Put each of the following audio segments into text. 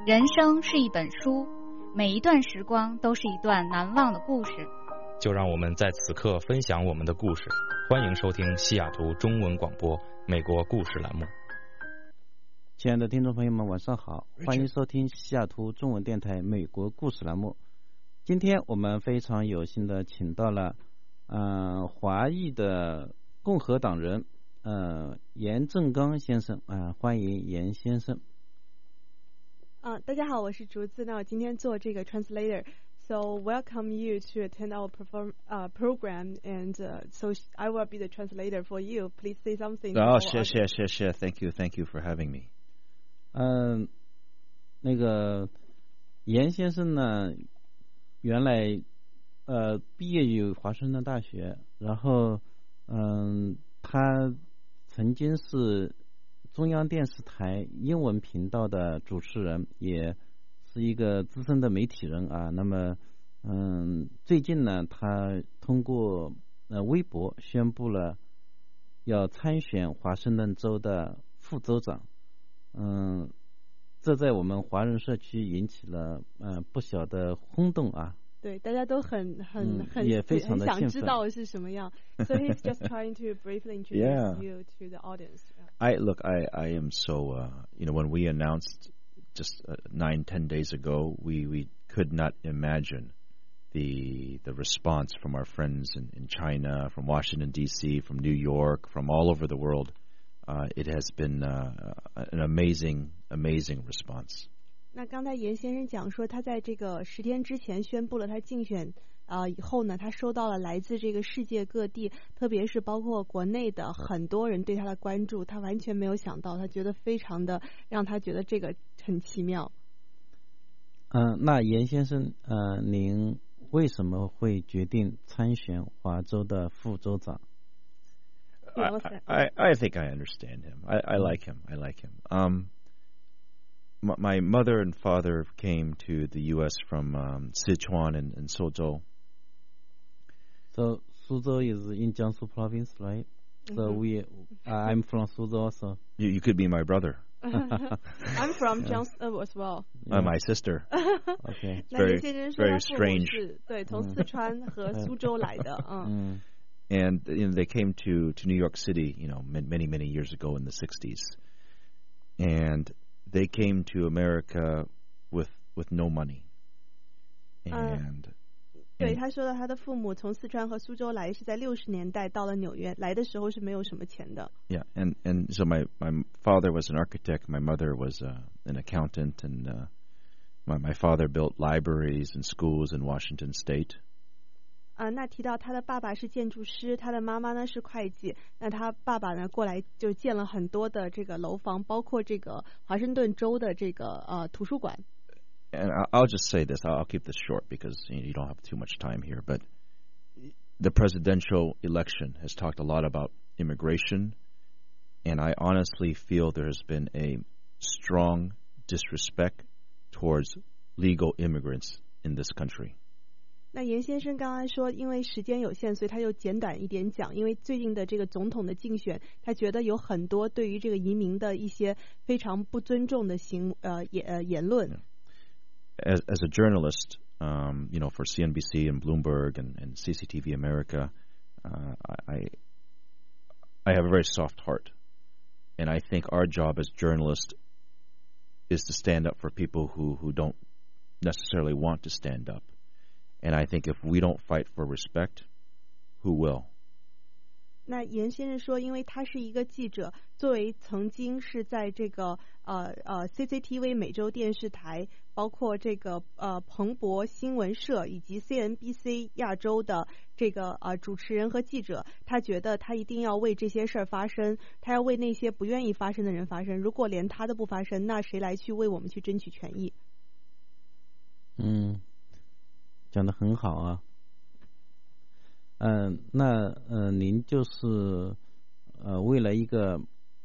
人生是一本书，每一段时光都是一段难忘的故事。 就让我们在此刻分享我们的故事。欢迎收听西雅图中文广播美国故事栏目。 亲爱的听众朋友们，晚上好，欢迎收听西雅图中文电台美国故事栏目。今天我们非常有幸的请到了华裔的共和党人严正刚先生欢迎严先生。 大家好，我是竹子。那我今天做这个 translator。So welcome you to attend our program, and so I will be the translator for you. Please say something. Oh, sure. Thank you for having me. 那个严先生呢，原来毕业于华盛顿大学，然后他曾经是中央电视台英文频道的主持人，也是一个资深的媒体人啊。那么最近呢，他通过微博宣布了要参选华盛顿州的副州长。这在我们华人社区引起了不小的轰动啊。 对，大家都很也非常的想知道是什么样。So he's just trying to briefly introduce you to the audience. I am so when we announced just 9-10 days ago, we could not imagine the response from our friends in China, from Washington D.C., from New York, from all over the world. It has been an amazing response. 那刚才严先生讲说，他在这个10天之前宣布了他竞选以后呢，他收到了来自这个世界各地，特别是包括国内的很多人对他的关注，他完全没有想到，他觉得非常的让他觉得这个很奇妙。 那严先生，您为什么会决定参选华州的副州长？ I think I understand him. I like him. My mother and father came to the U.S. from Sichuan and Suzhou. So Suzhou is in Jiangsu province, right? So I'm from Suzhou also. You could be my brother. I'm from Jiangsu as well. My sister. Okay. 那严先生说 very 他父母 strange. 是对从四川和苏州来的。 And they came to New York City, many years ago in the 60s. And they came to America with no money. And 对，他说到他的父母从四川和苏州来，是在60年代到了纽约，来的时候是没有什么钱的。 Yeah, and so my father was an architect, my mother was an accountant, and my father built libraries and schools in Washington State. 那提到他的爸爸是建筑师，他的妈妈呢是会计。那他爸爸呢过来就建了很多的这个楼房，包括这个华盛顿州的这个图书馆。 And I'll just say this, I'll keep this short because you don't have too much time here, but the presidential election has talked a lot about immigration, and I honestly feel there's been a strong disrespect towards legal immigrants in this country. 那严先生刚才说，因为时间有限，所以他就简短一点讲。因为最近的这个总统的竞选，他觉得有很多对于这个移民的一些非常不尊重的言论。 As a journalist, for CNBC and Bloomberg and CCTV America, I have a very soft heart, and I think our job as journalists is to stand up for people who don't necessarily want to stand up. And I think if we don't fight for respect, who will? 那严先生说，因为他是一个记者，作为曾经是在这个CCTV 美洲电视台，包括这个彭博新闻社以及 CNBC 亚洲的这个主持人和记者，他觉得他一定要为这些事儿发声，他要为那些不愿意发声的人发声。如果连他都不发声，那谁来去为我们去争取权益？ 讲得很好啊。您就是为了一个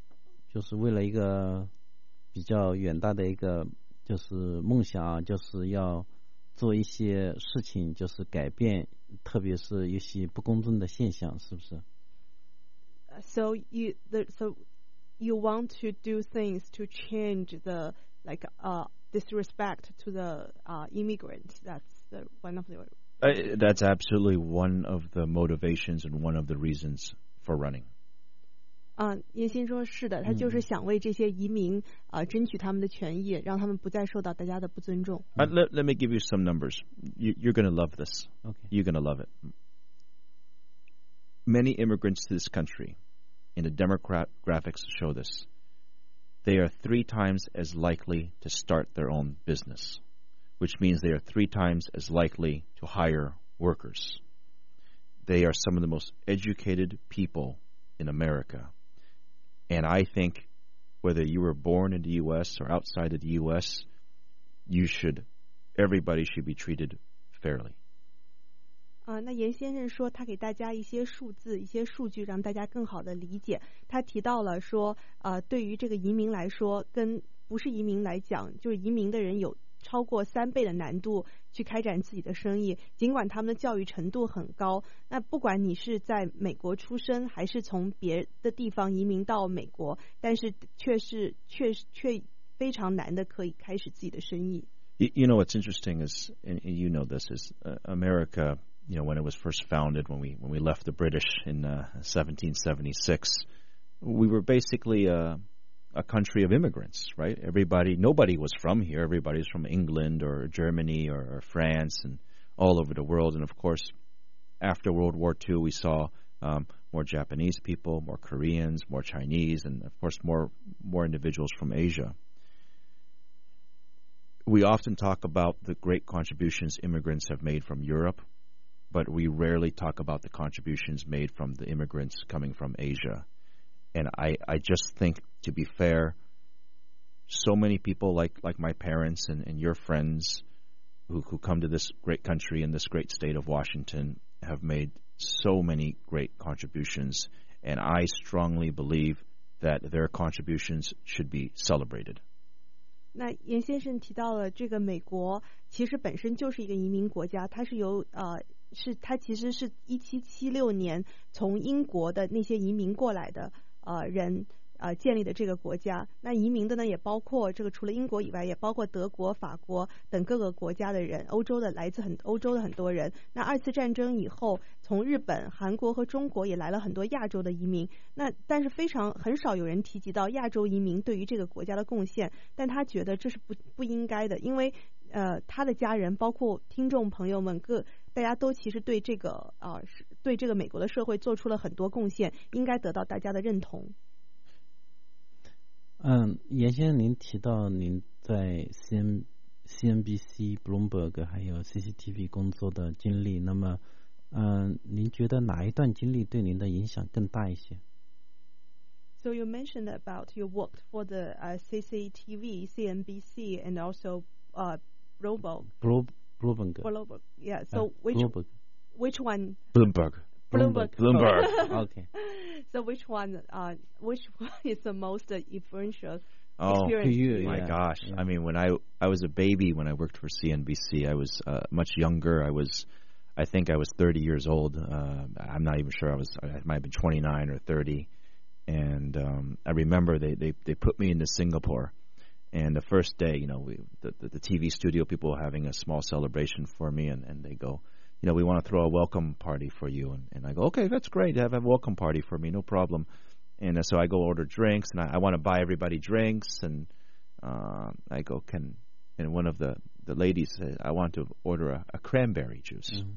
比较远大的一个就是梦想啊，就是要做一些事情，就是改变，特别是一些不公正的现象，是不是？ So you want to do things to change the disrespect to the immigrant. That's one of the. That's absolutely one of the motivations and one of the reasons for running. 严先说是的，他就是想为这些移民争取他们的权益，让他们不再受到大家的不尊重。 Let me give you some numbers. You're going to love this. Okay. You're going to love it. Many immigrants to this country, and the demographics show this, they are 3 times as likely to start their own business, which means they are 3 times as likely to hire workers. They are some of the most educated people in America. And I think whether you were born in the U.S. or outside of the U.S., everybody should be treated fairly. 那严先生说，他给大家一些数字、一些数据，让大家更好的理解。他提到了说，对于这个移民来说，跟不是移民来讲，就是移民的人有超过3倍的难度去开展自己的生意，尽管他们的教育程度很高。那不管你是在美国出生，还是从别的地方移民到美国，但是却非常难的可以开始自己的生意。 You know what's interesting is, and you know this, is America. You know, when it was first founded, when we left the British in 1776, we were basically a country of immigrants, right? Nobody was from here. Everybody's from England or Germany or France and all over the world. And of course, after World War II, we saw more Japanese people, more Koreans, more Chinese, and of course more individuals from Asia. We often talk about the great contributions immigrants have made from Europe, but we rarely talk about the contributions made from the immigrants coming from Asia. And I just think, to be fair, so many people like my parents and your friends who come to this great country and this great state of Washington have made so many great contributions, and I strongly believe that their contributions should be celebrated. 那严先生提到了这个美国其实本身就是一个移民国家，它其实是1776年从英国的那些移民过来的人建立的这个国家。那移民的呢，也包括这个除了英国以外，也包括德国、法国等各个国家的人，来自欧洲的很多人。那2次战争以后，从日本、韩国和中国也来了很多亚洲的移民。那但是很少有人提及到亚洲移民对于这个国家的贡献，但他觉得这是不应该的，因为他的家人，包括听众朋友们大家都其实对这个美国的社会做出了很多贡献，应该得到大家的认同。 严先生，您提到您在 CNBC、Bloomberg 还有 CCTV 工作的经历，那么您觉得哪一段经历对您的影响更大一些？ So you mentioned about you worked for the CCTV, CNBC, and also Bloomberg. Bloomberg. Yeah. So which one? Bloomberg. Okay. So which one is the most influential Oh, experience to you, my yeah. gosh. Yeah. I mean, when I was a baby, when I worked for CNBC, I was much younger. I think I was 30 years old. I'm not even sure. I might have been 29 or 30. And I remember they put me into Singapore. And the first day, the TV studio people were having a small celebration for me, and they go, we want to throw a welcome party for you. And I go, okay, that's great. Have a welcome party for me, no problem. And so I go order drinks, and I want to buy everybody drinks. And I go, and one of the ladies said, I want to order a cranberry juice. Mm-hmm.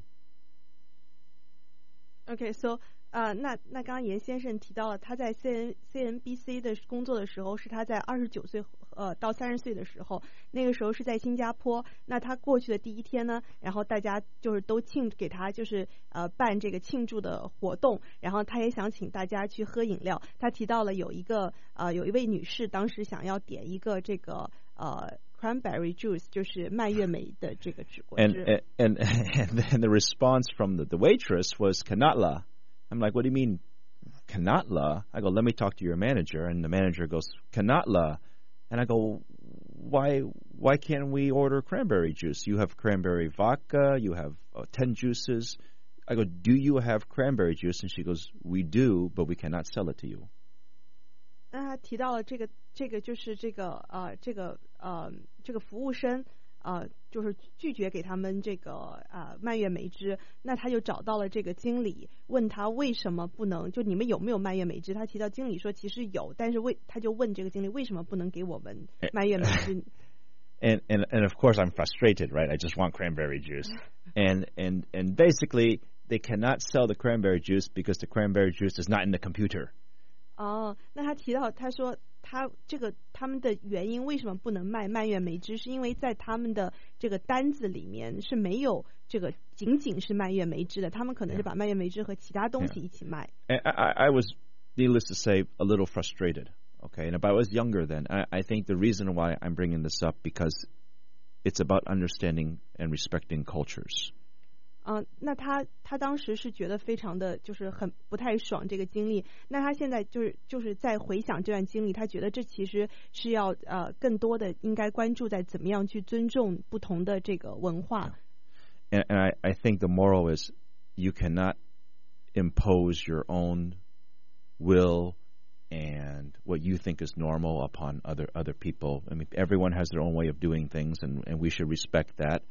Okay, so 那刚刚严先生提到了他在 CNBC 的工作的时候，是他在29岁到30岁的时候，那个时候是在新加坡。那他过去的第一天呢，然后大家就是都给他就是办这个庆祝的活动，然后他也想请大家去喝饮料。他提到了有一位女士当时想要点一个这个cranberry juice， 就是蔓越莓的这个果汁。 And the response from the waitress was Kanatla. I'm like, what do you mean, Kanatla? I go, let me talk to your manager. And the manager goes, Kanatla. And I go, why can't we order cranberry juice? You have cranberry vodka. You have 10 juices. I go, do you have cranberry juice? And she goes, we do, but we cannot sell it to you. 那他提到了这个就是这个服务生就是拒绝给他们这个蔓越莓汁，那他就找到了这个经理，问他为什么不能，就你们有没有蔓越莓汁？他提到经理说其实有，但是他就问这个经理为什么不能给我们蔓越莓汁 ？And of course I'm frustrated, right? I just want cranberry juice. And basically they cannot sell the cranberry juice because the cranberry juice is not in the computer. 哦，那他提到他说他们的原因为什么不能卖蔓越莓汁，是因为在他们的这个单子里面是没有这个仅仅是蔓越莓汁的，他们可能是把蔓越莓汁和其他东西一起卖。 I was, needless to say, a little frustrated. Okay, and if I was younger then, I think the reason why I'm bringing this up because it's about understanding and respecting cultures. 那他当时是觉得非常的就是很不太爽这个经历，那他现在就是在回想这段经历，他觉得这其实是要更多的应该关注在怎么样去尊重不同的这个文化。 And I think the moral is you cannot impose your own will and what you think is normal upon other people. I mean, everyone has their own way of doing things, and we should respect that.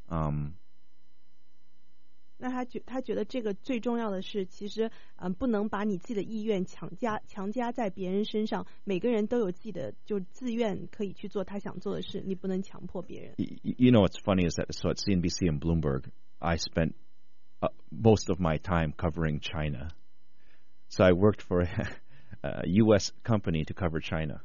那他觉得这个最重要的是，其实不能把你自己的意愿强加在别人身上。每个人都有自己的就自愿可以去做他想做的事，你不能强迫别人。 You know what's funny is that so at CNBC and Bloomberg, I spent most of my time covering China. So I worked for a U.S. company to cover China.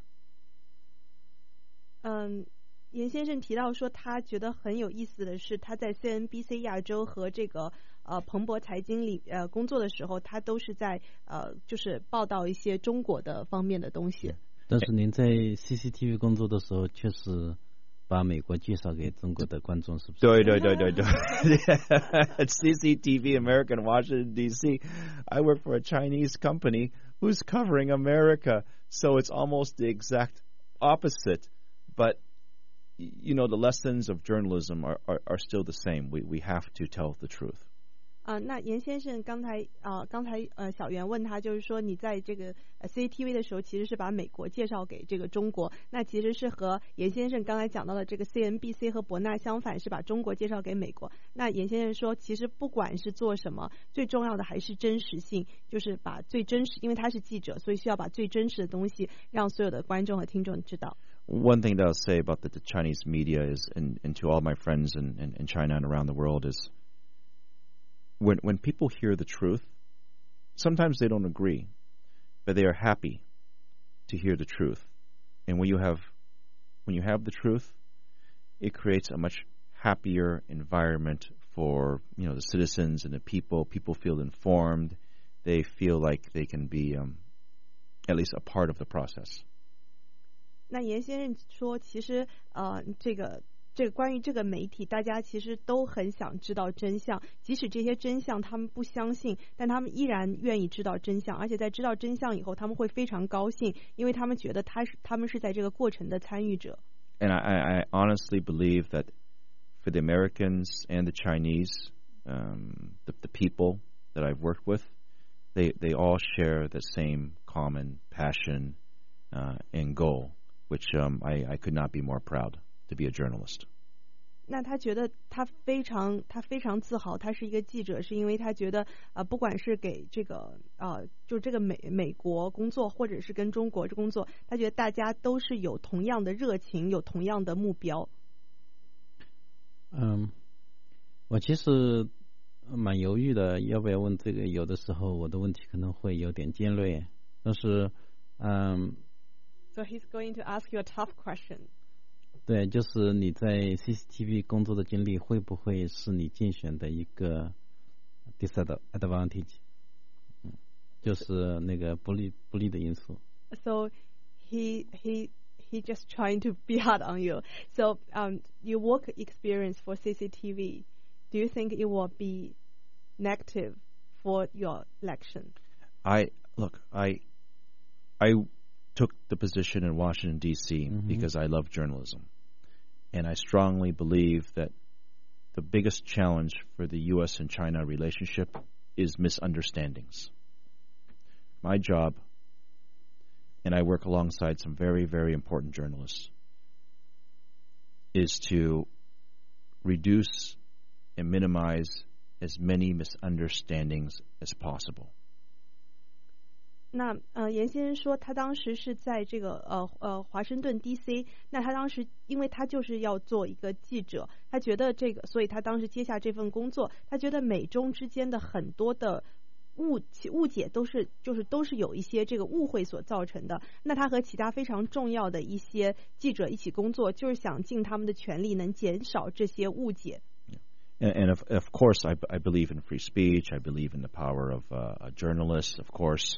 严先生提到说，他觉得很有意思的是，他在 CNBC 亚洲和这个彭博财经里工作的时候，他都是在就是报道一些中国的方面的东西。 但是您在 CCTV 工作的时候，确实把美国介绍给中国的观众，是不是？ 对。CCTV American Washington D.C. I work for a Chinese company who's covering America, so it's almost the exact opposite. But you know, the lessons of journalism are still the same. We have to tell the truth. 那严先生刚才小袁问他，就是说你在这个CCTV 的时候，其实是把美国介绍给这个中国，那其实是和严先生刚才讲到的这个 CNBC 和伯纳相反，是把中国介绍给美国。那严先生说，其实不管是做什么，最重要的还是真实性，就是把最真实，因为他是记者，所以需要把最真实的东西让所有的观众和听众知道。 One thing that I'll say about the Chinese media is, and to all my friends in China and around the world, is when people hear the truth, sometimes they don't agree, but they are happy to hear the truth. And when you have the truth, it creates a much happier environment for the citizens and the people. People feel informed. They feel like they can be at least a part of the process. 那严先生说，其实这个关于这个媒体，大家其实都很想知道真相，即使这些真相他们不相信，但他们依然愿意知道真相，而且在知道真相以后，他们会非常高兴，因为他们觉得他们是在这个过程的参与者。 And I honestly believe that for the Americans and the Chinese, the people that I've worked with, they all share the same common passion and goal, which I could not be more proud to be a journalist. 那他觉得他非常自豪，他是一个记者，是因为他觉得不管是给这个就这个美国工作，或者是跟中国工作，他觉得大家都是有同样的热情，有同样的目标。 我其实蛮犹豫的，要不要问这个？有的时候我的问题可能会有点尖锐，但是 So he's going to ask you a tough question. 对，就是你在 CCTV 工作的经历会不会是你竞选的一个 disadvantage？ 就是那个不利的因素。 So he just trying to be hard on you. So your work experience for CCTV, do you think it will be negative for your election? I took the position in Washington, D.C. because I love journalism. And I strongly believe that the biggest challenge for the U.S. and China relationship is misunderstandings. My job and I work alongside some very, very important journalists, is to reduce and minimize as many misunderstandings as possible. 那严先生说，他当时是在这个华盛顿 DC， 那他当时因为他就是要做一个记者，他觉得这个，所以他当时接下这份工作，他觉得美中之间的很多的误解都是有一些这个误会所造成的。那他和其他非常重要的一些记者一起工作，就是想尽他们的全力能减少这些误解。 And of course, I believe in free speech. I believe in the power of a journalist, of course.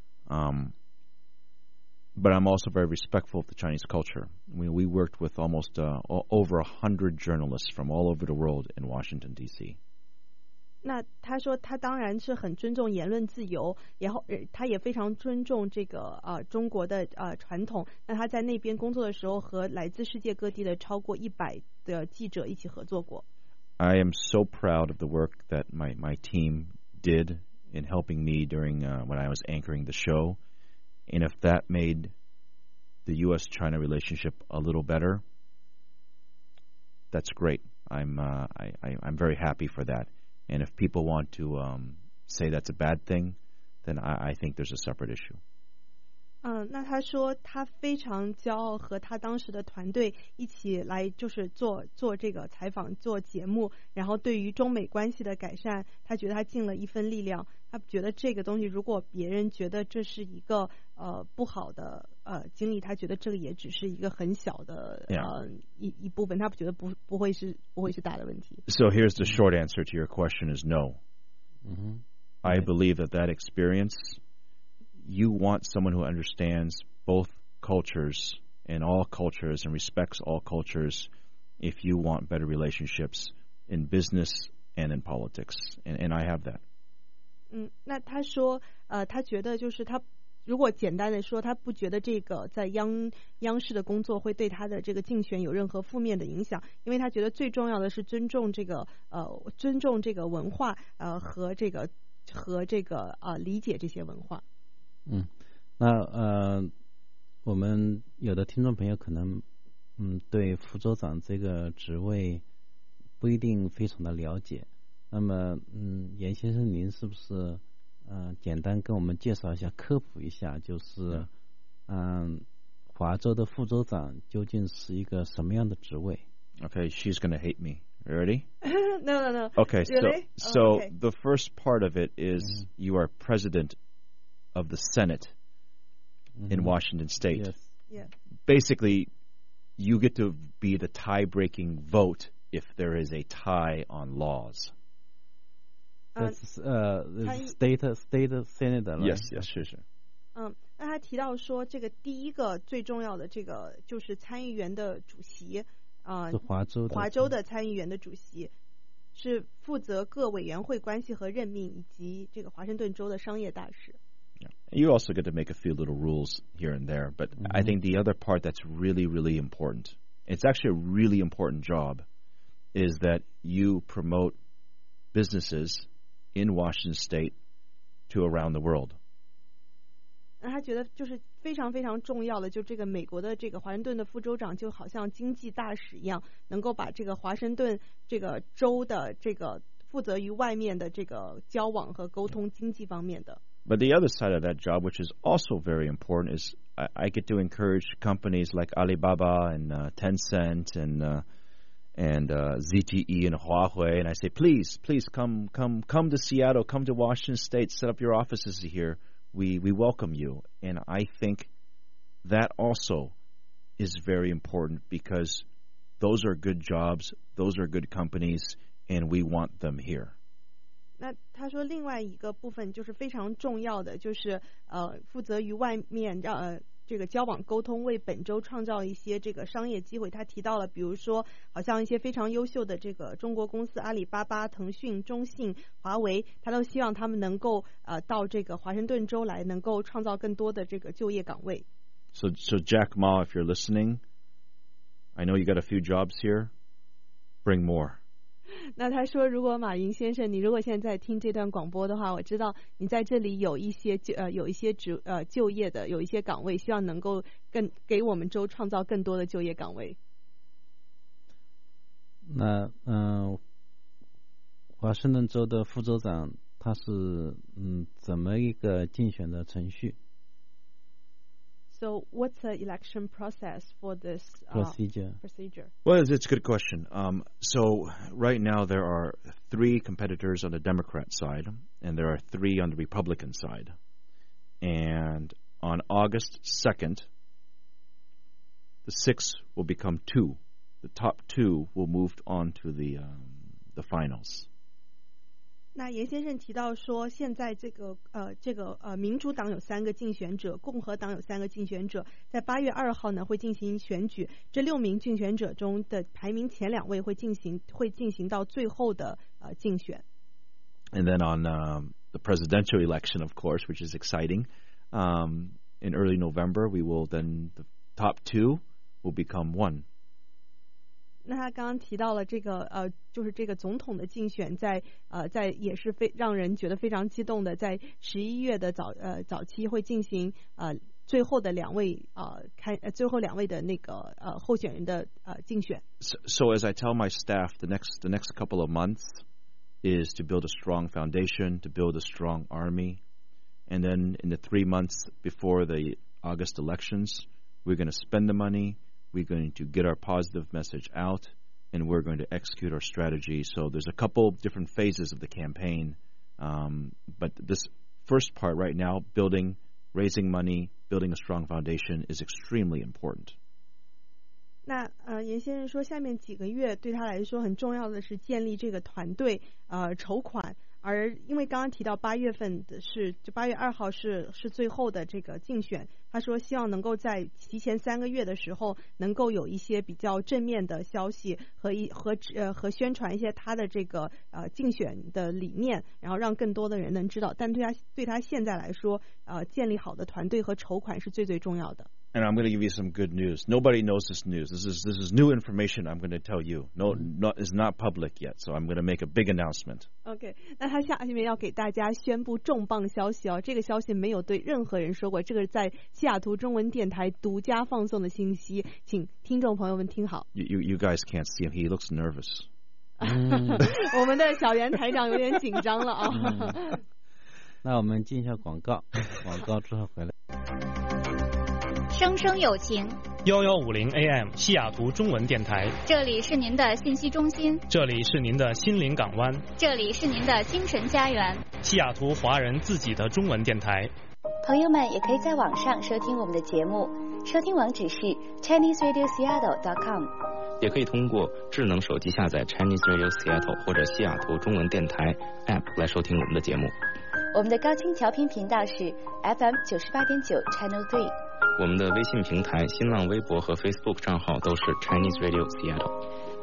But I'm also very respectful of the Chinese culture. We worked with almost over 100 journalists from all over the world in Washington, D.C. 那他说，他当然是很尊重言论自由，然后他也非常尊重这个中国的传统。那他在那边工作的时候，和来自世界各地的超过100的记者一起合作过。 I am so proud of the work that my team did in helping me during when I was anchoring the show, and if that made the U.S.-China relationship a little better, that's great. I'm very happy for that. And if people want to say that's a bad thing, then I think there's a separate issue. 那他说他非常骄傲和他当时的团队一起来就是做这个采访做节目，然后对于中美关系的改善，他觉得他尽了一份力量。他觉得这个东西如果别人觉得这是一个不好的经历，他觉得这个也只是一个很小的一部分，他觉得不会是大的问题。 So here's the short answer to your question is no. I believe that experience, you want someone who understands both cultures and all cultures and respects all cultures if you want better relationships in business and in politics. And I have that. 那他说他觉得就是他如果简单的说，他不觉得这个在央视的工作会对他的这个竞选有任何负面的影响，因为他觉得最重要的是尊重这个文化和这个理解这些文化。 那我们有的听众朋友可能对副州长这个职位不一定非常的了解，那么严先生您是不是简单跟我们介绍一下科普一下，就是华州的副州长究竟是一个什么样的职位？ Okay, she's going to hate me. Ready? No. Okay, really? So okay. The first part of it is you are president of the Senate in Washington State. Yes. Yeah. Basically, you get to be the tie-breaking vote if there is a tie on laws. That's state senator, right? Yes, 是。 那他提到说，这个第一个最重要的这个就是参议员的主席是华州的参议员的主席是负责各委员会关系和任命以及这个华盛顿州的商业大使。 You also get to make a few little rules here and there, but I think the other part that's really, really important, it's actually a really important job, is that you promote businesses in Washington State to around the world. 那他觉得就是非常非常重要的，就这个美国的这个华盛顿的副州长就好像经济大使一样，能够把这个华盛顿这个州的这个负责于外面的这个交往和沟通经济方面的。 But the other side of that job, which is also very important, is I get to encourage companies like Alibaba and Tencent and ZTE and Huawei, and I say, please come to Seattle, come to Washington State, set up your offices here. We welcome you. And I think that also is very important because those are good jobs, those are good companies, and we want them here. 那他说另外一个部分就是非常重要的，就是负责于外面这个交往沟通，为本州创造一些这个商业机会。他提到了，比如说好像一些非常优秀的这个中国公司，阿里巴巴、腾讯、中信、华为，他都希望他们能够到这个华盛顿州来，能够创造更多的这个就业岗位。 So Jack Ma, if you're listening, I know you got a few jobs here. Bring more. 那他说，如果马云先生，你如果现在听这段广播的话，我知道你在这里有一些就业的，有一些岗位，希望能够给我们州创造更多的就业岗位。 那华盛顿州的副州长他是怎么一个竞选的程序？ So what's the election process for this procedure? Well, it's a good question. So right now there are 3 competitors on the Democrat side, and there are 3 on the Republican side. And on August 2nd, the 6 will become 2. The top 2 will move on to the finals. 那严先生提到说，现在这个民主党有3个竞选者，共和党有3个竞选者，在8月2号呢会进行选举。这6名竞选者中的排名前2位会进行到最后的竞选。 And then on the presidential election, of course, which is exciting, in early November, the top 2 will become 1. 那他刚刚提到了这个就是这个总统的竞选在也是让人觉得非常激动的，在11月的早期会进行最后2位的那个候选人的竞选。 So as I tell my staff, the next couple of months is to build a strong foundation, to build a strong army, and then in the 3 months before the August elections, we're going to spend the money. We're going to get our positive message out, and we're going to execute our strategy. So there's a couple different phases of the campaign, but this first part right now, raising money, building a strong foundation, is extremely important. 那严先生说，下面几个月对他来说很重要的是建立这个团队，筹款。而因为刚刚提到8月份的就8月2号是最后的这个竞选，他说希望能够在提前3个月的时候能够有一些比较正面的消息和宣传一些他的这个竞选的理念，然后让更多的人能知道。但对他现在来说，建立好的团队和筹款是最重要的。 And I'm going to give you some good news. Nobody knows this news. This is new information I'm going to tell you. It's not public yet, so I'm going to make a big announcement. OK， 那他下面要给大家宣布重磅消息哦，这个消息没有对任何人说过，这个是在西雅图中文电台独家放送的信息，请听众朋友们听好。 You guys can't see him. He looks nervous. 我们的小袁台长有点紧张了啊。 那我们进一下广告，广告之后回来。 生生有情 1150 AM 西雅图中文电台， 这里是您的信息中心， 这里是您的心灵港湾， 这里是您的精神家园， 西雅图华人自己的中文电台。 朋友们也可以在网上收听我们的节目，收听网址是 ChineseRadioSeattle.com， 也可以通过智能手机下载 Chinese Radio Seattle 或者西雅图中文电台 App 来收听我们的节目。 我们的高清调频频道是 FM 98.9 Channel 3。 我们的微信平台、新浪微博和 Facebook 账号都是 Chinese Radio Seattle。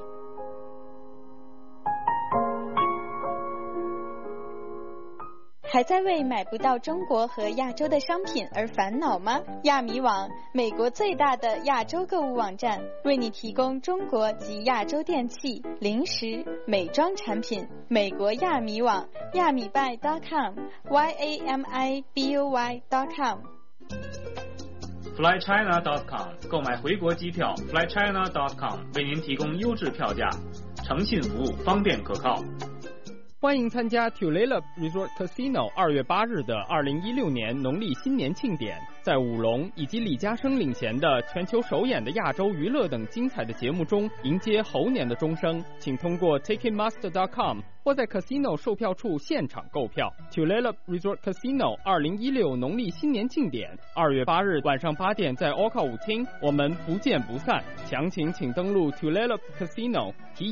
还在为买不到中国和亚洲的商品而烦恼吗？亚米网，美国最大的亚洲购物网站，为你提供中国及亚洲电器、零食、美妆产品。美国亚米网，亚米拜 .com。YAMIBOY.com。FlyChina.com 购买回国机票 ，FlyChina.com 为您提供优质票价，诚信服务，方便可靠。 欢迎参加 Tulalip Resort Casino 2月8日的2016年农历新年庆典，在舞龙以及李嘉诚领衔的全球首演的亚洲娱乐等精彩的节目中迎接猴年的钟声，请通过 Ticketmaster.com 或在 Casino 售票处现场购票。Tulalip Resort Casino 2016农历新年庆典2月8日晚上8点在 Orca 舞厅，我们不见不散。详情请登录 Tulalip Casino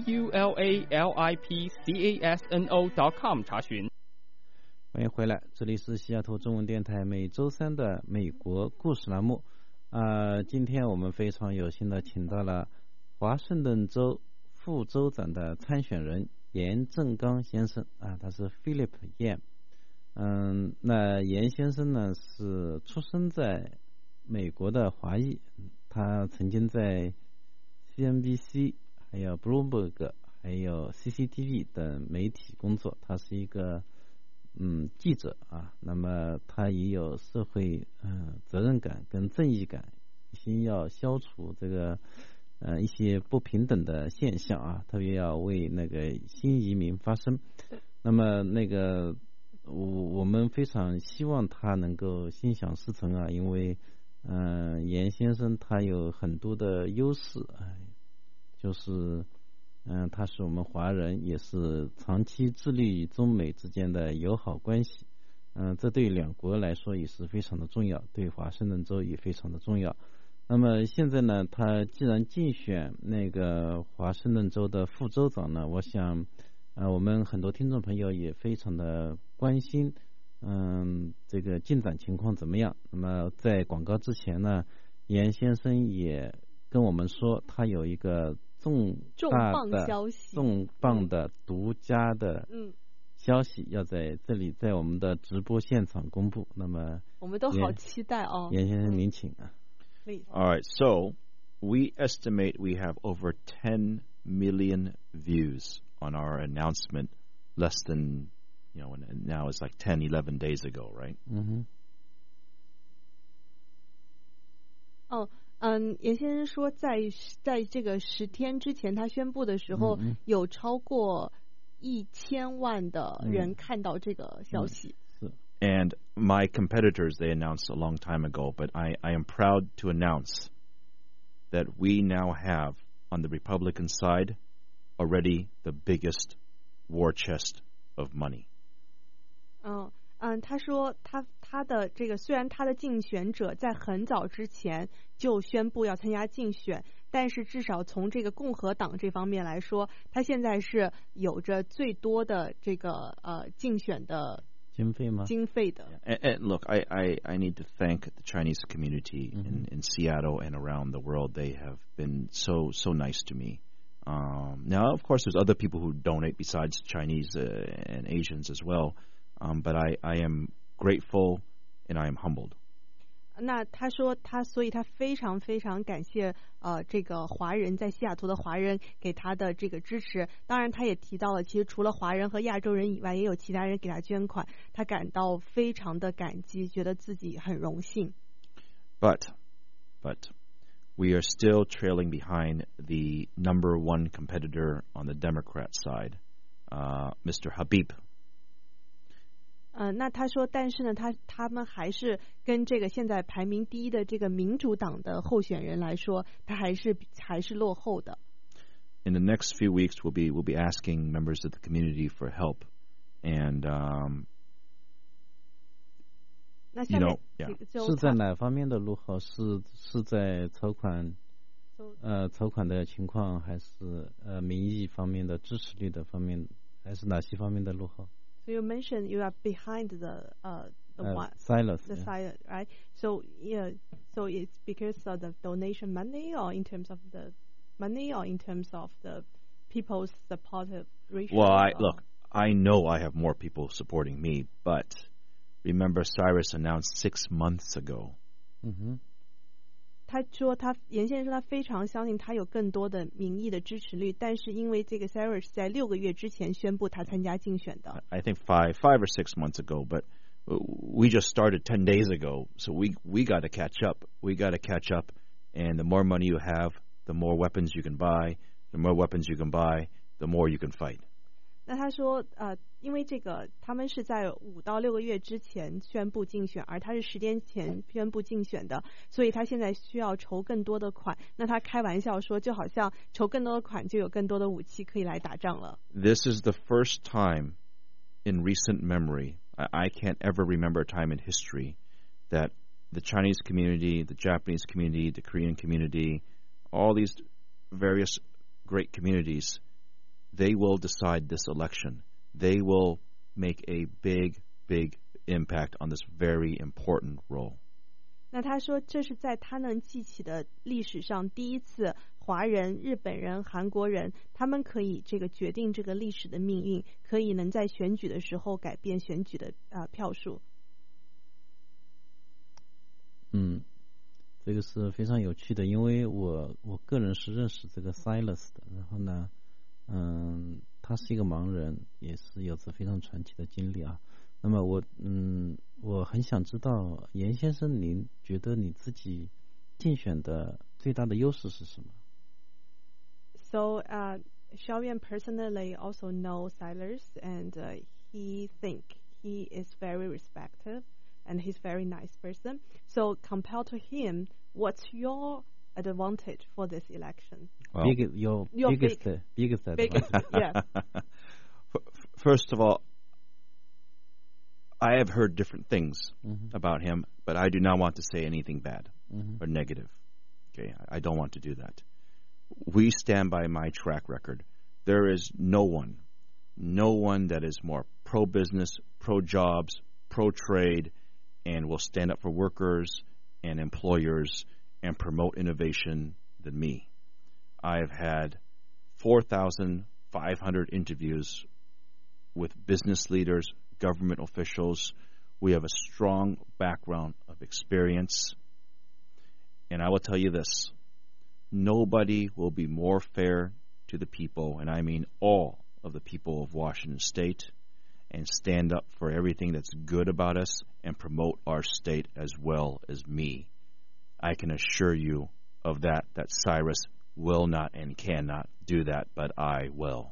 TULALIPCASNO.com 查询。 欢迎回来，这里是西雅图中文电台每周三的美国故事栏目。今天我们非常有幸的请到了华盛顿州副州长的参选人严正刚先生他是 Philip Yan。那严先生呢是出生在美国的华裔，他曾经在 CNBC 还有 Bloomberg 还有 CCTV 等媒体工作，他是一个记者啊，那么他也有社会责任感跟正义感，先要消除这个一些不平等的现象啊，特别要为那个新移民发声。那么那个我们非常希望他能够心想事成啊，因为严先生他有很多的优势，就是他是我们华人，也是长期致力于中美之间的友好关系，这对两国来说也是非常的重要，对华盛顿州也非常的重要。那么现在呢，他既然竞选那个华盛顿州的副州长呢，我想我们很多听众朋友也非常的关心这个进展情况怎么样。那么在广告之前呢，严先生也跟我们说他有一个重磅的独家的消息要在这里在我们的直播现场公布。那么我们都好期待哦。 严先生您请啊。 All right, so we estimate we have over 10 million views on our announcement less than, now it's like 10, 11 days ago, right? 严先生说在这个10天之前他宣布的时候，有超过1000万的人看到这个消息。 And my competitors, they announced a long time ago, but I am proud to announce that we now have, on the Republican side, already the biggest war chest of money. 他说他的这个虽然他的竞选者在很早之前就宣布要参加竞选，但是至少从这个共和党这方面来说，他现在是有着最多的这个竞选的经费的。 And look, I need to thank the Chinese community in Seattle and around the world. They have been so nice to me. Now, of course, there's other people who donate besides Chinese and Asians as well. But I am grateful and I am humbled. 那他说所以他非常非常感谢这个华人在西雅图的华人给他的这个支持。当然他也提到了，其实除了华人和亚洲人以外，也有其他人给他捐款，他感到非常的感激，觉得自己很荣幸。 But we are still trailing behind the number one competitor on the Democrat side, Mr. Habib. 那他说，但是呢，他们还是跟这个现在排名第一的这个民主党的候选人来说，他还是落后的。 In the next few weeks, we'll be asking members of the community for help, and 是在哪方面的落后？是在筹款的情况，还是民意方面的支持率的方面，还是哪些方面的落后？ So you mentioned you are behind the Silas, Silas, right? So so it's because of the donation money, or in terms of the money, or in terms of the people's supportive ratio. Well, I know I have more people supporting me, but remember Cyrus announced 6 months ago. 他说严先生说他非常相信他有更多的民意的支持率，但是因为这个 Cyrus 在6个月之前宣布他参加竞选的。 I think five or 6 months ago, but we just started 10 days ago, so we got to catch up. We got to catch up, and the more money you have, the more weapons you can buy. The more weapons you can buy, the more you can fight. 那他说因为这个他们是在5到6个月之前宣布竞选，而他是10天前宣布竞选的，所以他现在需要筹更多的款。那他开玩笑说，就好像筹更多的款就有更多的武器可以来打仗了。 This is the first time in recent memory, I can't ever remember a time in history that the Chinese community, the Japanese community, the Korean community, all these various great communities, they will decide this election. They will make a big impact on this very important role. 那他说，这是在他能记起的历史上第一次，华人、日本人、韩国人，他们可以这个决定这个历史的命运，可以能在选举的时候改变选举的票数。 这个是非常有趣的，因为我个人是认识这个 Silas 的，然后呢， 他是一个盲人，也是有着非常传奇的经历啊。那么我很想知道，严先生，您觉得你自己竞选的最大的优势是什么？ So, Xiaoyan personally also knows Silas, and he think he is very respected, and he's very nice person. So, compared to him, what's your advantage for this election? Well, your biggest advantage. Yeah. First of all, I have heard different things about him, but I do not want to say anything bad or negative. Okay, I don't want to do that. We stand by my track record. There is no one that is more pro-business, pro-jobs, pro-trade, and will stand up for workers and employers and promote innovation than me. I have had 4,500 interviews with business leaders, government officials. We have a strong background of experience. And I will tell you this, nobody will be more fair to the people, and I mean all of the people of Washington State, and stand up for everything that's good about us and promote our state as well as me. I can assure you of that Cyrus will not and cannot do that, but I will.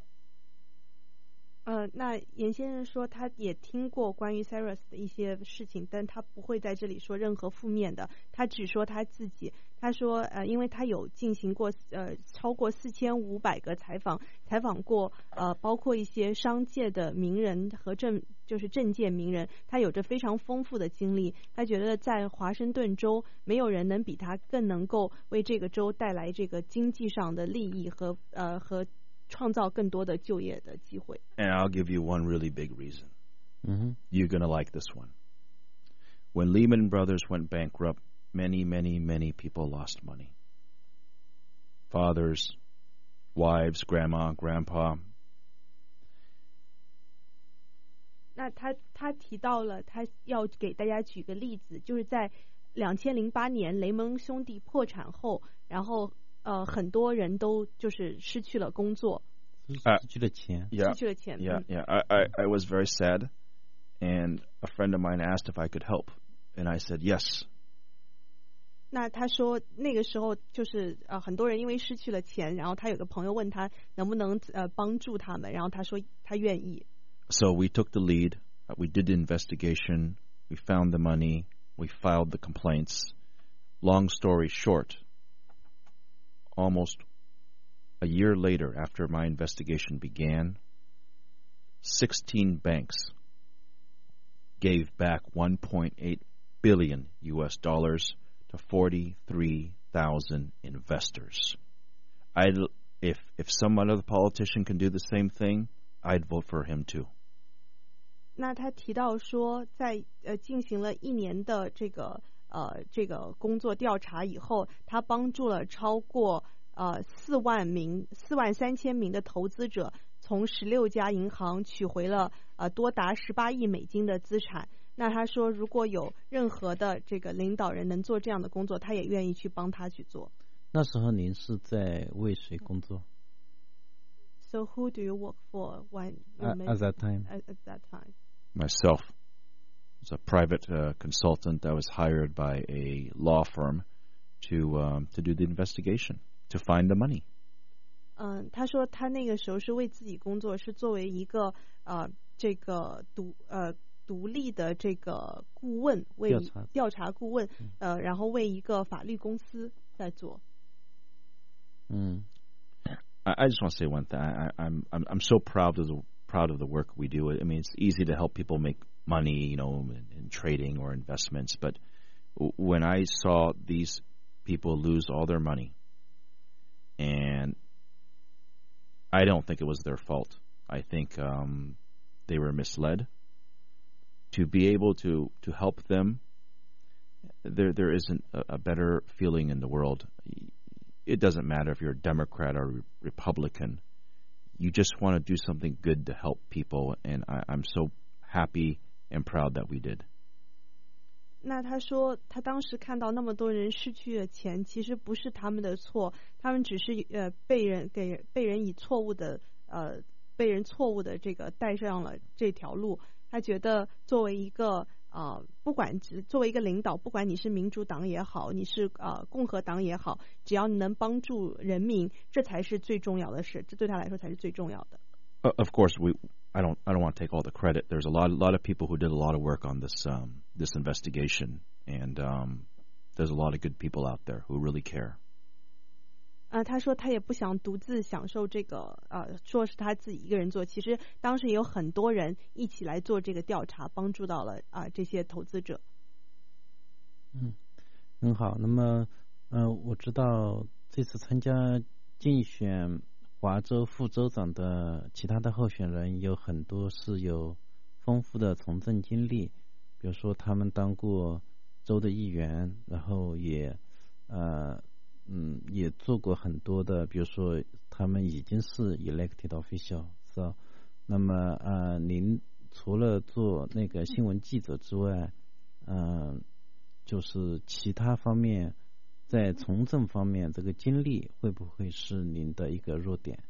那严先生说他也听过关于 Cyrus 的一些事情，但他不会在这里说任何负面的，他只说他自己。他说因为他有进行过超过4500个采访过包括一些商界的名人和就是政界名人，他有着非常丰富的经历。他觉得在华盛顿州没有人能比他更能够为这个州带来这个经济上的利益和创造更多的就业的机会。 And I'll give you one really big reason. You're going to like this one. When Lehman Brothers went bankrupt, many people lost money. Fathers, wives, grandma, grandpa. 那他提到了，他要给大家举个例子，就是在2008年雷蒙兄弟破产后，然后很多人都就是失去了工作， 失去了钱。 Yeah. I was very sad, and a friend of mine asked if I could help, and I said yes. 那他说那个时候就是很多人因为失去了钱，然后他有个朋友问他能不能帮助他们，然后他说他愿意。 So we took the lead. We did the investigation. We found the money. We filed the complaints. Long story short, almost a year later, after my investigation began, 16 banks gave back $1.8 billion to 43,000 investors. If some other politician can do the same thing, I'd vote for him too. 那他提到说，在进行了1年的这个工作调查以后，他帮助了超过43000名的投资者，从16家银行取回了多达18亿美金的资产。那他说，如果有任何的这个领导人能做这样的工作，他也愿意去帮他去做。 那时候您是在为谁工作？ So who do you work for when at that time? At that time, myself. As a private consultant, I was hired by a law firm to do the investigation, to find the money. 他说他那个时候是为自己工作，是作为一个这个独立的这个顾问，为调查顾问，然后为一个法律公司在做。 I just want to say one thing. I'm so proud of the work we do. I mean, it's easy to help people make money, you know, in trading or investments. But when I saw these people lose all their money, and I don't think it was their fault. I think they were misled. To be able to help them, there isn't a better feeling in the world. It doesn't matter if you're a Democrat or Republican. You just want to do something good to help people, and I'm so happy and proud that we did. 那他说，他当时看到那么多人失去了钱，其实不是他们的错，他们只是被人以错误的被人错误的这个带上了这条路。他觉得作为一个不管作为一个领导，不管你是民主党也好，你是共和党也好，只要你能帮助人民，这才是最重要的事，这对他来说才是最重要的。 Of course, I don't want to take all the credit. There's a lot of people who did a lot of work on this this investigation, and there's a lot of good people out there who really care. 他说他也不想独自享受这个说是他自己一个人做，其实当时也有很多人一起来做这个调查，帮助到了这些投资者。 很好。那么我知道这次参加竞选华州副州长的其他的候选人有很多是有丰富的从政经历，比如说他们当过州的议员，然后也做过很多的，比如说他们已经是 elected official， 是吧？那么您除了做那个新闻记者之外，就是其他方面在从政方面这个经历会不会是您的一个弱点？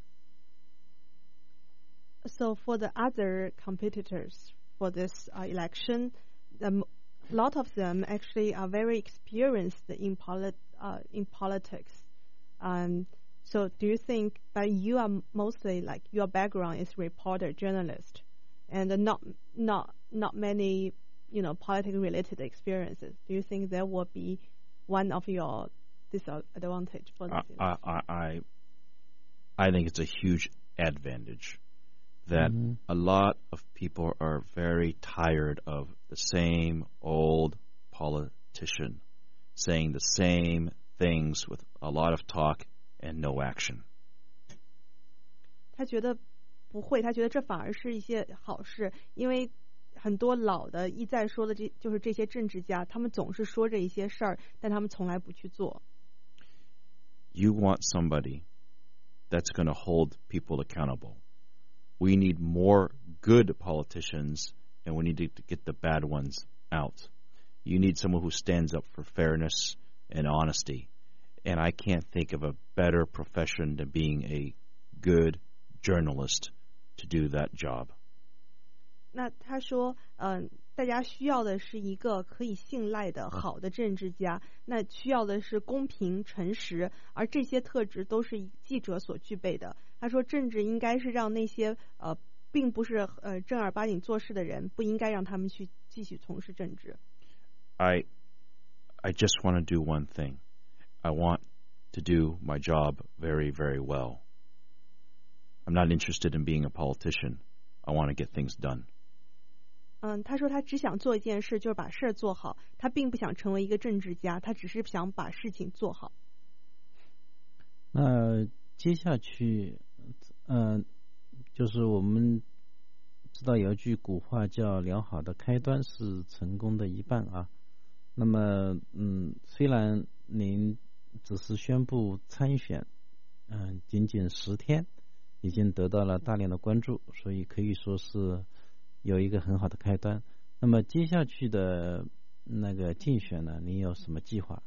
So for the other competitors for this election, a lot of them actually are very experienced in politics. So do you think that you are mostly like your background is reporter, journalist, and not many politics related experiences? Do you think there will be one of your disadvantage for this election? I think it's a huge advantage that a lot of people are very tired of the same old politician saying the same things with a lot of talk and no action. 他觉得不会，他觉得这反而是一些好事，因为很多老的一再说的就是这些政治家，他们总是说着一些事儿，但他们从来不去做。 You want somebody that's going to hold people accountable. We need more good politicians, and we need to get the bad ones out. You need someone who stands up for fairness and honesty. And I can't think of a better profession than being a good journalist to do that job. 那他说，大家需要的是一个可以信赖的好的政治家，那需要的是公平诚实，而这些特质都是记者所具备的。他说，政治应该是让那些并不是正儿八经做事的人，不应该让他们去继续从事政治。 I just want to do one thing. I want to do my job very, very well. I'm not interested in being a politician. I want to get things done. 他说他只想做一件事，就是把事做好。他并不想成为一个政治家，他只是想把事情做好。 那接下去，就是我们知道有一句古话叫“良好的开端是成功的一半”啊。那么，虽然您只是宣布参选，仅仅10天，已经得到了大量的关注，所以可以说是有一个很好的开端。那么接下去的那个竞选呢，您有什么计划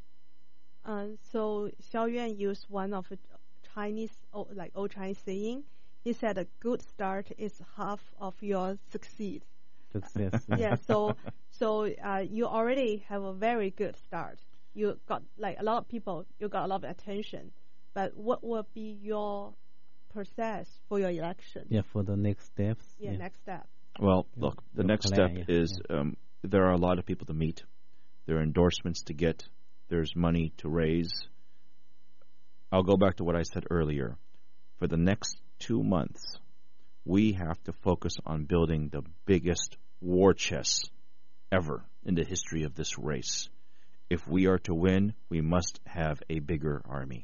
？So Xiao Yuan used one of Chinese, like old Chinese saying. He said, "A good start is half of your succeed." Success. Yeah. So you already have a very good start. You got like a lot of people. You got a lot of attention. But what will be your process for your election? Yeah, for the next steps. Yeah, next step. Well, look, the next step is there are a lot of people to meet. There are endorsements to get. There's money to raise. I'll go back to what I said earlier. For the next 2 months, we have to focus on building the biggest war chest ever in the history of this race. If we are to win, we must have a bigger army.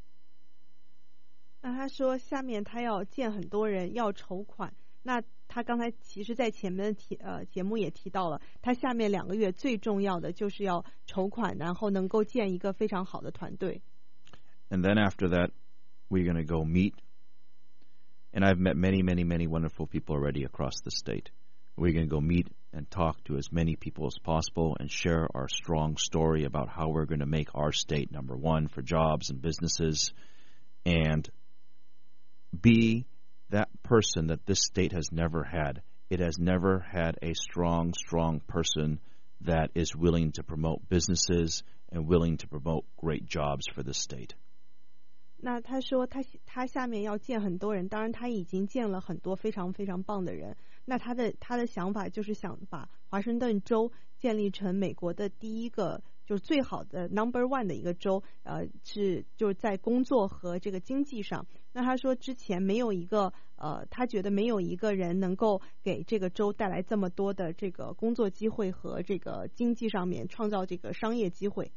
那他说，下面他要见很多人，要筹款。那他刚才其实在前面的节目也提到了，他下面2个月最重要的就是要筹款，然后能够建一个非常好的团队。 And then after that, we're going to go meet. And I've met many, many, many wonderful people already across the state. We're going to go meet and talk to as many people as possible and share our strong story about how we're going to make our state number one for jobs and businesses and be that person that this state has never had. It has never had a strong person that is willing to promote businesses and willing to promote great jobs for this state. 那他说他下面要见很多人，当然他已经见了很多非常非常棒的人。那他的想法就是想把华盛顿州建立成美国的第一个就是最好的 number one 的一个州，就是在工作和这个经济上。那他说之前没有一个他觉得没有一个人能够给这个州带来这么多的这个工作机会和这个经济上面创造这个商业机会。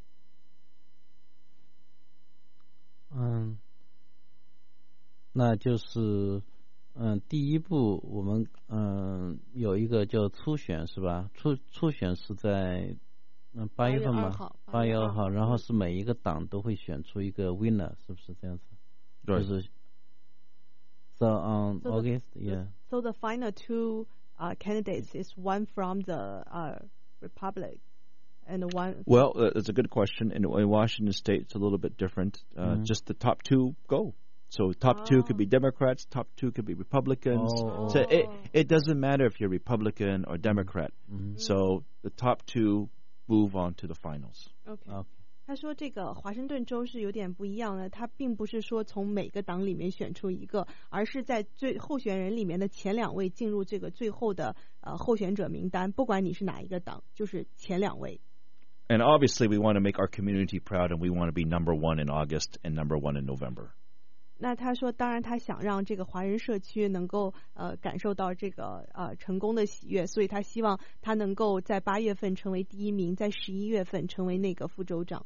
那就是第一步我们有一个叫初选是吧？初选是在8月份嘛，8月2号，然后是每一个党都会选出一个 winner， 是不是这样子？ 对。 就是 So on August, yeah. So the final two candidates is one from the Republic and one. Well, it's a good question. In Washington State, it's a little bit different. Just the top two go. So top two could be Democrats, top two could be Republicans. So it doesn't matter if you're Republican or Democrat. So the top two move on to the finals. Okay. 他说这个华盛顿州是有点不一样的，他并不是说从每个党里面选出一个，而是在候选人里面的前2位进入这个最后的候选者名单，不管你是哪一个党，就是前2位。 And obviously we want to make our community proud and we want to be number 1 in August and number 1 in November. 那他说当然他想让这个华人社区能够感受到这个成功的喜悦，所以他希望他能够在8月份成为第1名，在11月份成为那个副州长。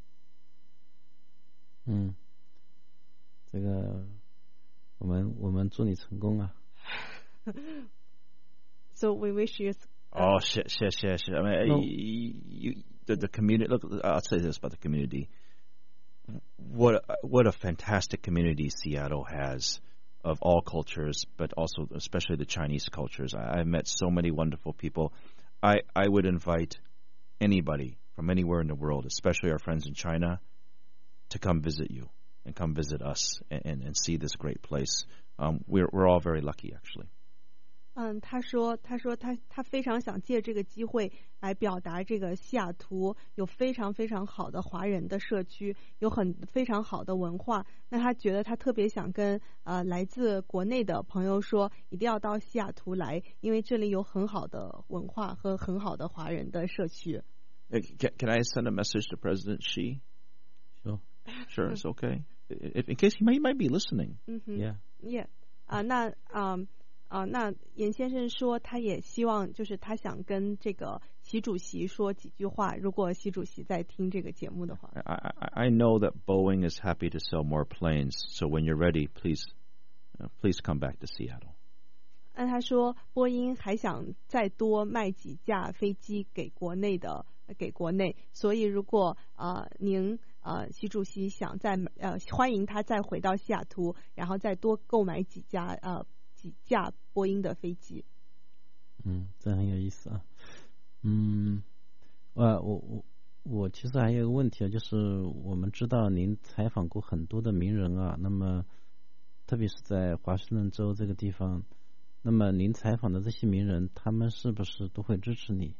这个我们祝你成功啊。 So we wish you. Oh, shit. I mean, the community. Look, I'll say this about the community. What a fantastic community Seattle has of all cultures, but also especially the Chinese cultures. I've met so many wonderful people. I would invite anybody from anywhere in the world, especially our friends in China, to come visit you and come visit us and see this great place. We're all very lucky, actually. 他说他非常想借这个机会来表达这个西雅图有非常非常好的华人的社区，有非常好的文化。那他觉得他特别想跟来自国内的朋友说，一定要到西雅图来，因为这里有很好的文化和很好的华人的社区。 Can I send a message to President Xi? Sure, it's okay. In case he might be listening. Yeah. 那严先生说他也希望就是他想跟这个习主席说几句话，如果习主席在听这个节目的话。 I know that Boeing is happy to sell more planes, so when you're ready, please come back to Seattle. 那他说波音还想再多卖几架飞机给国内，所以如果您习主席想欢迎他再回到西雅图，然后再多购买几架波音的飞机。 这很有意思啊。我其实还有一个问题啊，就是我们知道您采访过很多的名人啊，那么特别是在华盛顿州这个地方，那么您采访的这些名人，他们是不是都会支持你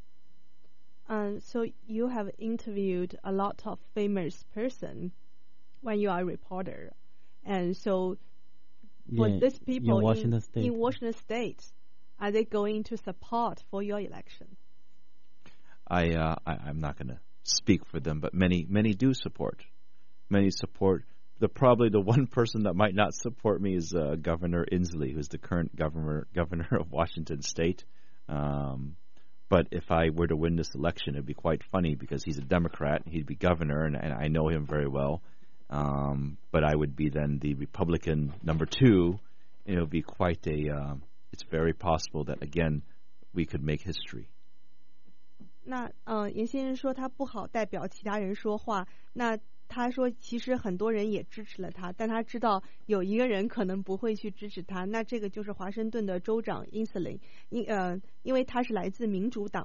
？So you have interviewed a lot of famous person when you are a reporter, and so for these people in Washington State, are they going to support for your election? I'm not going to speak for them, but many do support. Many support. Probably the one person that might not support me is Governor Inslee, who's the current governor of Washington State. But if I were to win this election, it'd be quite funny because he's a Democrat. He'd be governor, and I know him very well. But I would be then the Republican number 2. It would be quite it's very possible that, again, we could make history. 那严先生说他不好代表其他人说话，那他说其实很多人也支持了他，但他知道有一个人可能不会去支持他，那这个就是华盛顿的州长 Inslee，因为他是来自民主党的，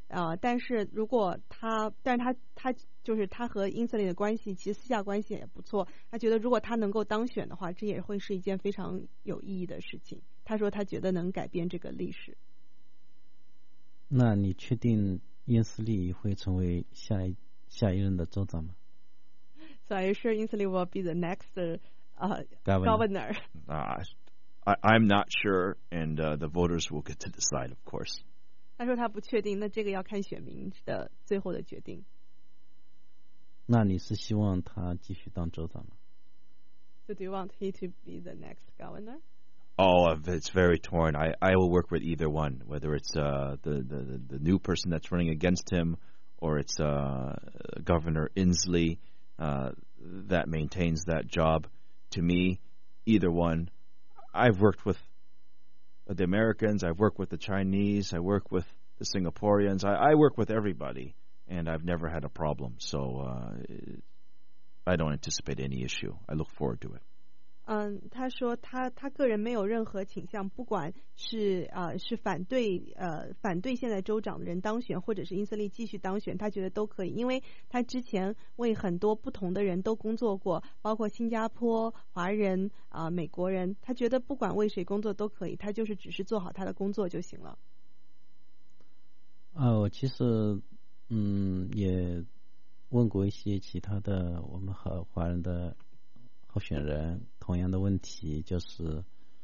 但是如果他就是他和英瑟琳的关系，其实私下关系也不错。他觉得如果他能够当选的话，这也会是一件非常有意义的事情。他说他觉得能改变这个历史。 那你确定英斯利会成为下一任的州长吗？ So are you sure Inslee will be the next governor? I'm not sure, and the voters will get to decide, of course. 他说他不确定，那这个要看选民的最后的决定。 那你是希望他继续当州长吗？ So do you want he to be the next governor? Oh, it's very torn. I will work with either one, whether it's the new person that's running against him, or it's Governor Inslee that maintains that job. To me, either one. I've worked with the Americans, I've worked with the Chinese, I work with the Singaporeans. I work with everybody, and I've never had a problem. So I don't anticipate any issue. I look forward to it. 他说他个人没有任何倾向，不管是反对现在州长的人当选，或者是英斯利继续当选，他觉得都可以，因为他之前为很多不同的人都工作过，包括新加坡华人美国人，他觉得不管为谁工作都可以，他就是只是做好他的工作就行了。 我其实也问过一些其他的我们和华人的候选人同样的问题，就是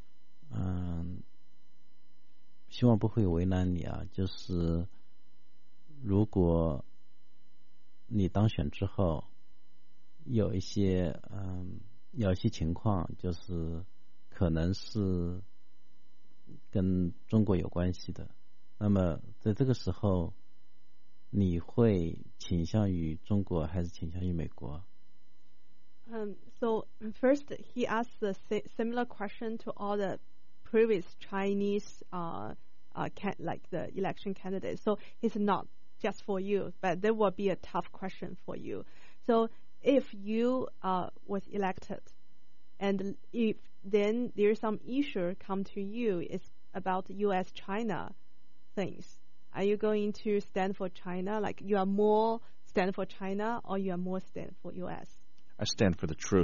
希望不会为难你啊，就是如果你当选之后有一些情况，就是可能是跟中国有关系的，那么在这个时候你会倾向于中国还是倾向于美国 ？So first, he asked a similar question to all the previous Chinese, like the election candidates. So it's not just for you, but there will be a tough question for you. So if you was elected, and if then there's some issue come to you, it's about U.S.-China things. Are you going to stand for China? Like you are more stand for China, or you are more stand for U.S.? I stand for the truth.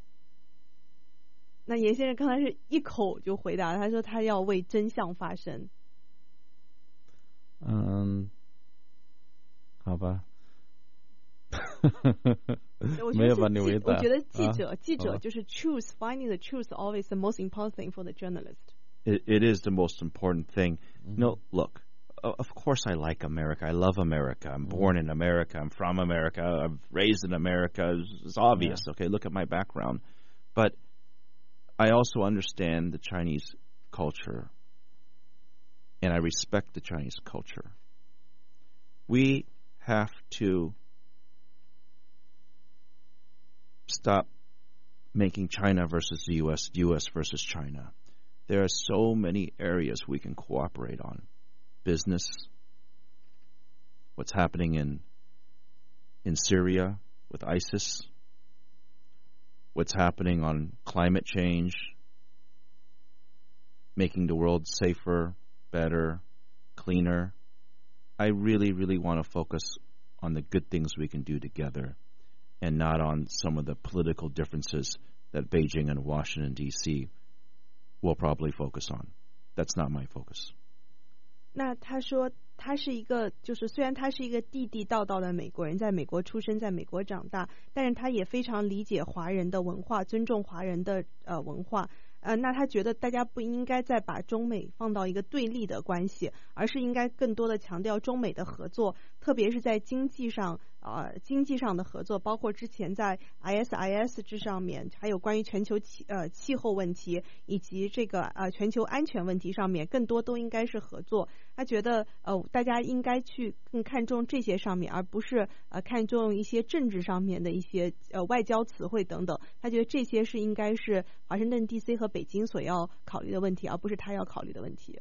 那严先生刚才是一口就回答，他说他要为真相发声。 好吧。 没有把你回答。我觉得记者就是 truth, finding the truth always the most important thing for the journalist. It is the most important thing. No, look. Of course I like America. I love America. I'm born in America. I'm from America. I'm raised in America. It's obvious. Yeah. Okay, look at my background. But I also understand the Chinese culture, and I respect the Chinese culture. We have to stop making China versus the U.S., U.S. versus China. There are so many areas we can cooperate on. Business, what's happening in Syria with ISIS, what's happening on climate change, making the world safer, better, cleaner. I really, really want to focus on the good things we can do together and not on some of the political differences that Beijing and Washington, D.C. will probably focus on. That's not my focus. 那他说他是一个，就是虽然他是一个地地道道的美国人，在美国出生，在美国长大，但是他也非常理解华人的文化，尊重华人的文化。那他觉得大家不应该再把中美放到一个对立的关系，而是应该更多的强调中美的合作，特别是在经济上的合作，包括之前在 ISIS 之上面，还有关于全球气候问题以及这个全球安全问题上面，更多都应该是合作。他觉得大家应该去更看重这些上面，而不是看重一些政治上面的一些外交词汇等等。他觉得这些是应该是华盛顿 DC 和北京所要考虑的问题，而不是他要考虑的问题。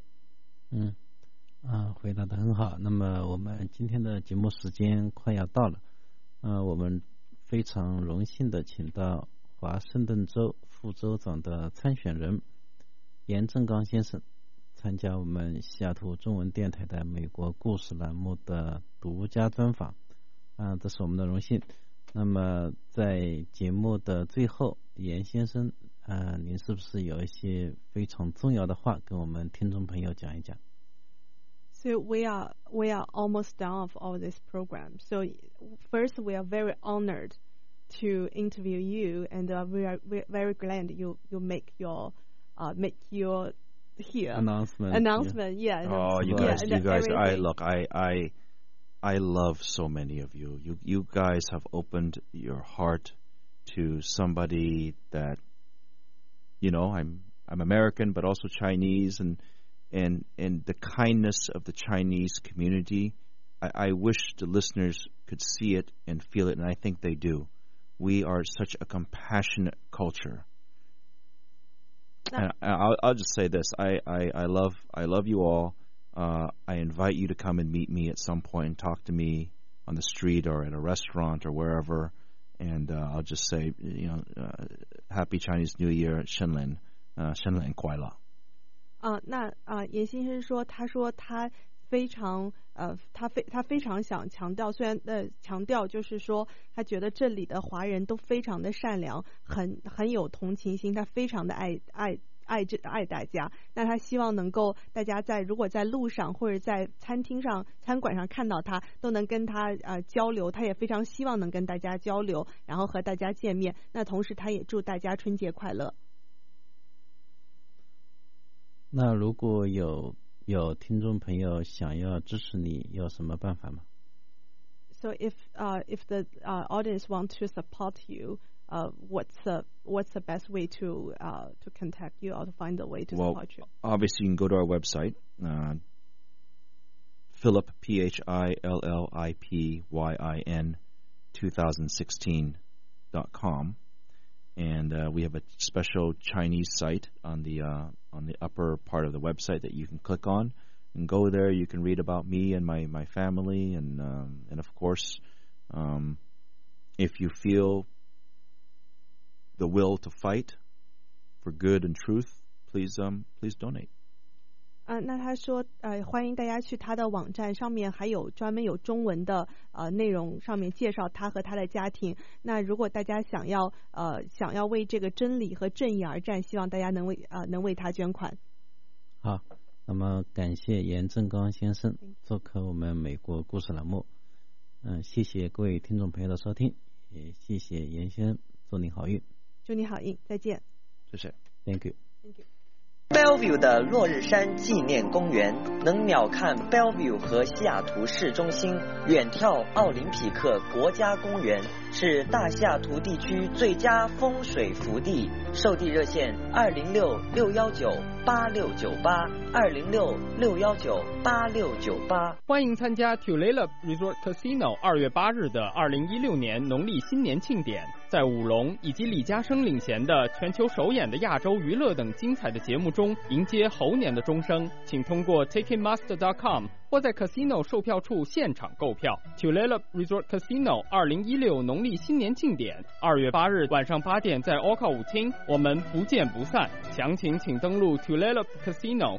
回答得很好。那么我们今天的节目时间快要到了，我们非常荣幸的请到华盛顿州副州长的参选人严正刚先生参加我们西雅图中文电台的美国故事栏目的独家专访，这是我们的荣幸。那么在节目的最后，严先生，您是不是有一些非常重要的话跟我们听众朋友讲一讲？ So we are almost done of all this program. So first, we are very honored to interview you, and we are very glad you make your here announcement. Yeah. Oh, you guys! I love so many of you. You guys have opened your heart to somebody that, you know, I'm American, but also Chinese, and the kindness of the Chinese community. I wish the listeners could see it and feel it, and I think they do. We are such a compassionate culture. And I'll just say this: I love you all. I invite you to come and meet me at some point and talk to me on the street or at a restaurant or wherever. And I'll just say, you know, Happy Chinese New Year, 新年快乐。 那严先生说，他非常想强调，虽然强调就是说，他觉得这里的华人都非常的善良，很有同情心，他非常的爱大家。那他希望能够大家如果在路上或者在餐馆上看到他，都能跟他交流。他也非常希望能跟大家交流，然后和大家见面。那同时他也祝大家春节快乐。 那如果有听众朋友想要支持你，有什么办法吗？ So if the audience want to support you, what's the best way to contact you or to find a way to support you? Obviously, you can go to our website, Phillip PhillipYin 2016.com, and we have a special Chinese site on the upper part of the website that you can click on and go there. You can read about me and my family, and of course, if you feel the will to fight for good and truth, please donate. 那他说欢迎大家去他的网站，上面还有专门有中文的内容，上面介绍他和他的家庭。那如果大家想要为这个真理和正义而战，希望大家能为他捐款。 好，那么感谢严正刚先生做客我们美国故事栏目。谢谢各位听众朋友的收听，也谢谢严先生，祝您好运。 祝你好运，再见。 谢谢。 Thank you. Bellevue 的落日山纪念公园能鸟瞰 Bellevue 和西雅图市中心，远眺奥林匹克国家公园，是大西雅图地区最佳风水福地。售地热线206-619-8698，206-619-8698。 欢迎参加 Tulalip Resort Casino 2月8日的2016年农历新年庆典。在武龙以及李嘉生领衔的全球首演的亚洲娱乐等精彩的节目中迎接猴年的钟声，请通过 Ticketmaster.com 或在 Casino 售票处现场购票。Tulalip Resort Casino 2016农历新年庆典2月8日晚上8点在 Orca 舞厅，我们不见不散。详情请登录 Tulalip Casino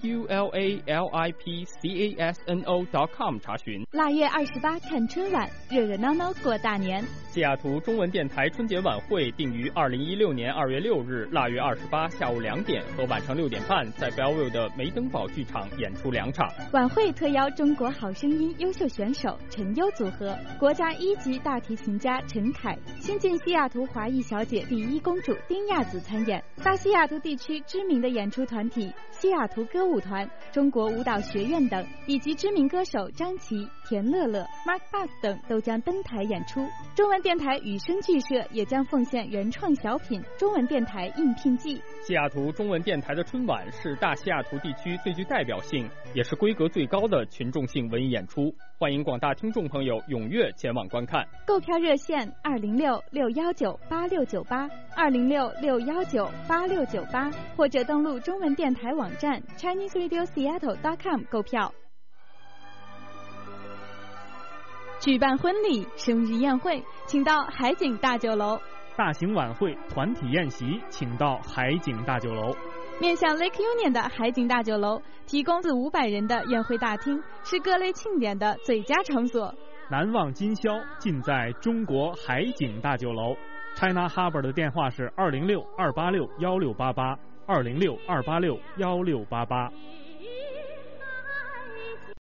TULALIPCASNO.com 查询。 腊月28看春晚，热热闹闹过大年。 西雅图中文电台春节晚会定于2016年2月6日腊月28下午2点和晚上6点半在 Bellevue 的梅登堡剧场演出2场。 晚会特邀中国好声音优秀选手陈优组合、国家1级大提琴家陈凯、新晋西雅图华裔小姐第1公主丁亚子参演。大西雅图地区知名的演出团体西雅图歌舞团、中国舞蹈学院等，以及知名歌手张琪、田乐乐、Mark Bass 等都将登台演出。中文电台雨声剧社也将奉献原创小品《中文电台应聘记》。 西雅图中文电台的春晚是大西雅图地区最具代表性，也是规格最高的群众性文艺演出，欢迎广大听众朋友踊跃前往观看。 购票热线206-619-8698，206-619-8698，或者登录中文电台网站 ChineseRadioSeattle.com 购票。举办婚礼、生日宴会，请到海景大酒楼。 大型晚会、团体宴席，请到海景大酒楼。 面向 Lake Union 的海景大酒楼，提供400-500人的宴会大厅，是各类庆典的最佳场所。 难忘今宵尽在中国海景大酒楼。China Harbor 的电话是206-286-1688，206-286-1688。